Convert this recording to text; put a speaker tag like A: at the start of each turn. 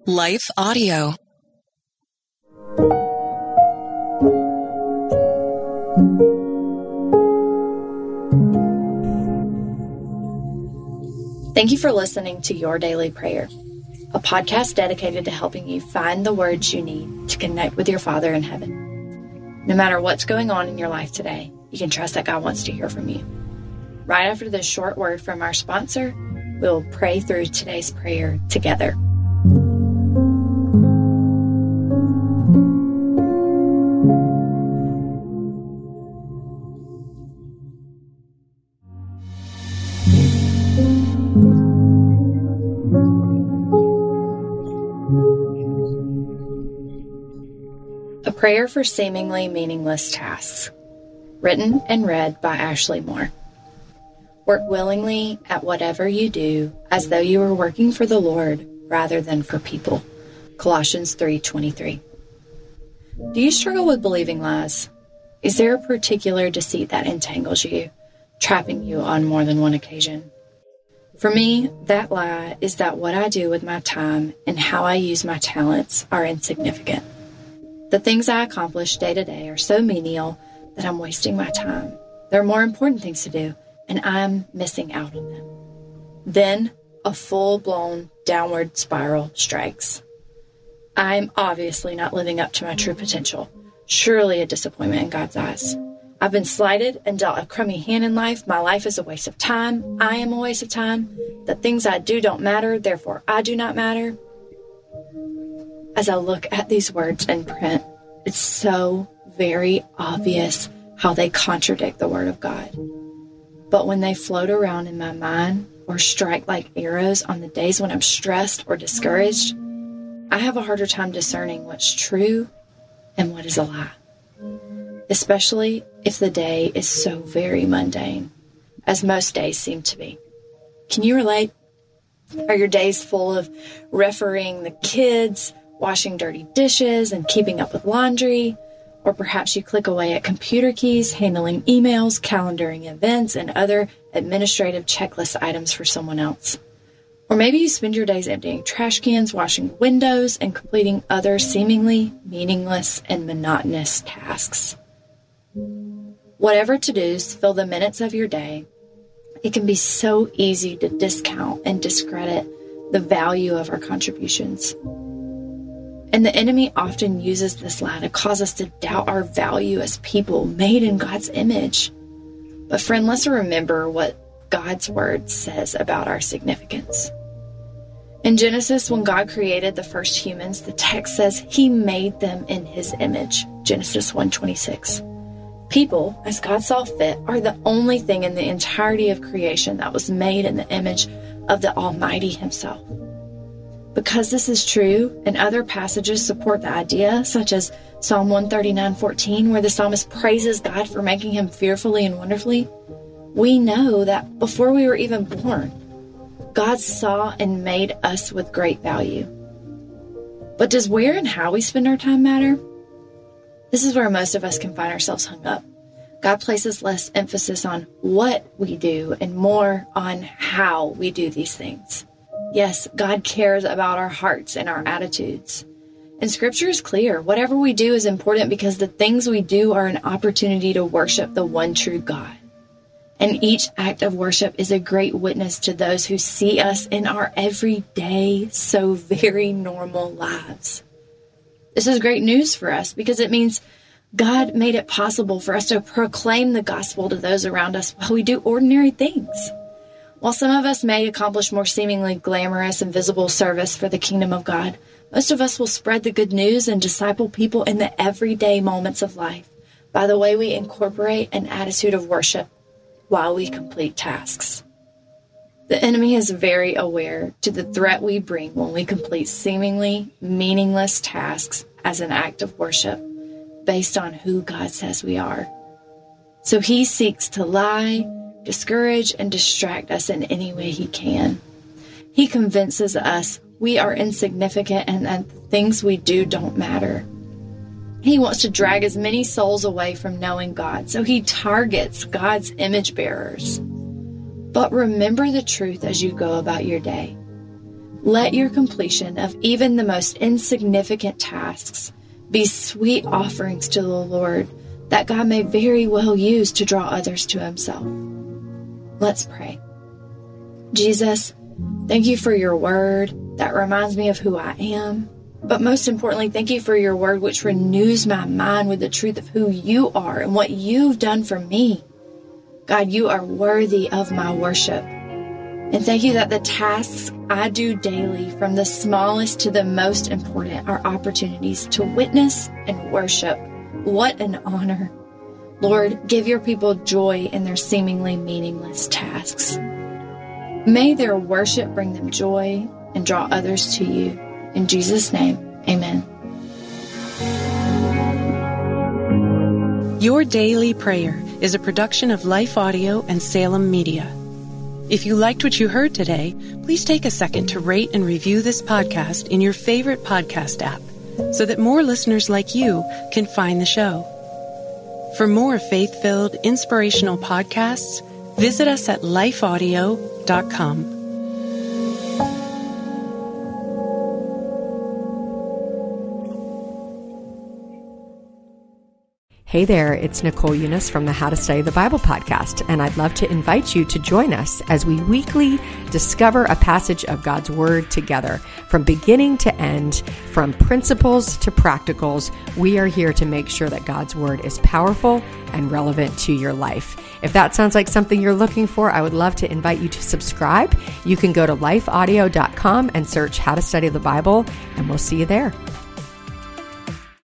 A: Life Audio.
B: Thank you for listening to Your Daily Prayer, a podcast dedicated to helping you find the words you need to connect with your Father in heaven. No matter what's going on in your life today, you can trust that God wants to hear from you. Right after this short word from our sponsor, we'll pray through today's prayer together. A Prayer for Seemingly Meaningless Tasks, written and read by Ashley Moore. Work willingly at whatever you do as though you were working for the Lord rather than for people. Colossians 3:23. Do you struggle with believing lies? Is there a particular deceit that entangles you, trapping you on more than one occasion? For me, that lie is that what I do with my time and how I use my talents are insignificant. The things I accomplish day to day are so menial that I'm wasting my time. There are more important things to do, and I'm missing out on them. Then a full-blown downward spiral strikes. I'm obviously not living up to my true potential. Surely a disappointment in God's eyes. I've been slighted and dealt a crummy hand in life. My life is a waste of time. I am a waste of time. The things I do don't matter, therefore I do not matter. As I look at these words in print, it's so very obvious how they contradict the Word of God. But when they float around in my mind or strike like arrows on the days when I'm stressed or discouraged, I have a harder time discerning what's true and what is a lie, especially if the day is so very mundane, as most days seem to be. Can you relate? Are your days full of refereeing the kids, washing dirty dishes, and keeping up with laundry? Or perhaps you click away at computer keys, handling emails, calendaring events, and other administrative checklist items for someone else. Or maybe you spend your days emptying trash cans, washing windows, and completing other seemingly meaningless and monotonous tasks. Whatever to-dos fill the minutes of your day, it can be so easy to discount and discredit the value of our contributions. And the enemy often uses this lie to cause us to doubt our value as people made in God's image. But friend, let's remember what God's word says about our significance. In Genesis, when God created the first humans, the text says he made them in his image. Genesis 1:26. People, as God saw fit, are the only thing in the entirety of creation that was made in the image of the Almighty himself. Because this is true, and other passages support the idea, such as Psalm 139:14, where the psalmist praises God for making him fearfully and wonderfully, we know that before we were even born, God saw and made us with great value. But does where and how we spend our time matter? This is where most of us can find ourselves hung up. God places less emphasis on what we do and more on how we do these things. Yes, God cares about our hearts and our attitudes. And Scripture is clear. Whatever we do is important because the things we do are an opportunity to worship the one true God. And each act of worship is a great witness to those who see us in our everyday, so very normal lives. This is great news for us because it means God made it possible for us to proclaim the gospel to those around us while we do ordinary things. While some of us may accomplish more seemingly glamorous and visible service for the kingdom of God, most of us will spread the good news and disciple people in the everyday moments of life by the way we incorporate an attitude of worship while we complete tasks. The enemy is very aware to the threat we bring when we complete seemingly meaningless tasks as an act of worship based on who God says we are. So he seeks to lie, discourage, and distract us in any way he can. He convinces us we are insignificant and that the things we do don't matter. He wants to drag as many souls away from knowing God, so he targets God's image bearers. But remember the truth as you go about your day. Let your completion of even the most insignificant tasks be sweet offerings to the Lord that God may very well use to draw others to himself. Let's pray. Jesus, thank you for your word that reminds me of who I am. But most importantly, thank you for your word which renews my mind with the truth of who you are and what you've done for me. God, you are worthy of my worship. And thank you that the tasks I do daily, from the smallest to the most important, are opportunities to witness and worship. What an honor. Lord, give your people joy in their seemingly meaningless tasks. May their worship bring them joy and draw others to you. In Jesus' name, amen.
A: Your Daily Prayer is a production of Life Audio and Salem Media. If you liked what you heard today, please take a second to rate and review this podcast in your favorite podcast app so that more listeners like you can find the show. For more faith-filled, inspirational podcasts, visit us at lifeaudio.com.
C: Hey there, it's Nicole Eunice from the How to Study the Bible podcast, and I'd love to invite you to join us as we weekly discover a passage of God's Word together. From beginning to end, from principles to practicals, we are here to make sure that God's Word is powerful and relevant to your life. If that sounds like something you're looking for, I would love to invite you to subscribe. You can go to lifeaudio.com and search How to Study the Bible, and we'll see you there.